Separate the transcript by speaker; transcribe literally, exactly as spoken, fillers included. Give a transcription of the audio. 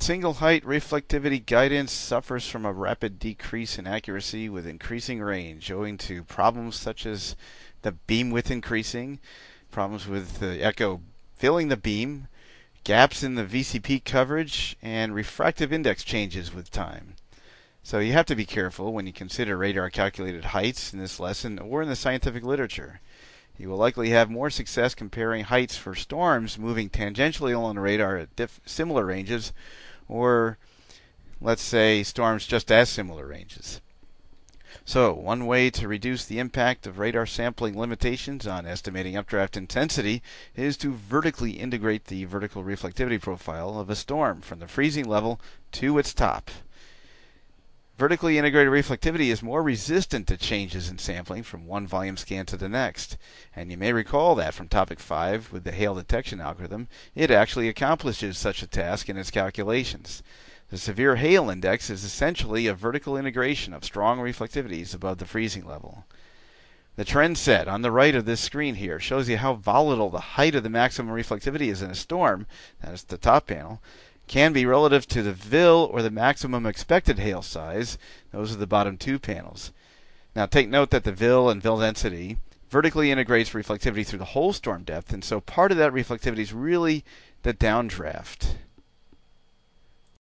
Speaker 1: Single height reflectivity guidance suffers from a rapid decrease in accuracy with increasing range, owing to problems such as the beam width increasing, problems with the echo filling the beam, gaps in the V C P coverage, and refractive index changes with time. So you have to be careful when you consider radar calculated heights in this lesson or in the scientific literature. You will likely have more success comparing heights for storms moving tangentially along the radar at diff- similar ranges, or let's say storms just as similar ranges. So, one way to reduce the impact of radar sampling limitations on estimating updraft intensity is to vertically integrate the vertical reflectivity profile of a storm from the freezing level to its top. Vertically integrated reflectivity is more resistant to changes in sampling from one volume scan to the next. And you may recall that from topic five with the hail detection algorithm, it actually accomplishes such a task in its calculations. The severe hail index is essentially a vertical integration of strong reflectivities above the freezing level. The trend set on the right of this screen here shows you how volatile the height of the maximum reflectivity is in a storm, that is the top panel, can be relative to the V I L or the maximum expected hail size. Those are the bottom two panels. Now take note that the V I L and V I L density vertically integrates reflectivity through the whole storm depth, and so part of that reflectivity is really the downdraft.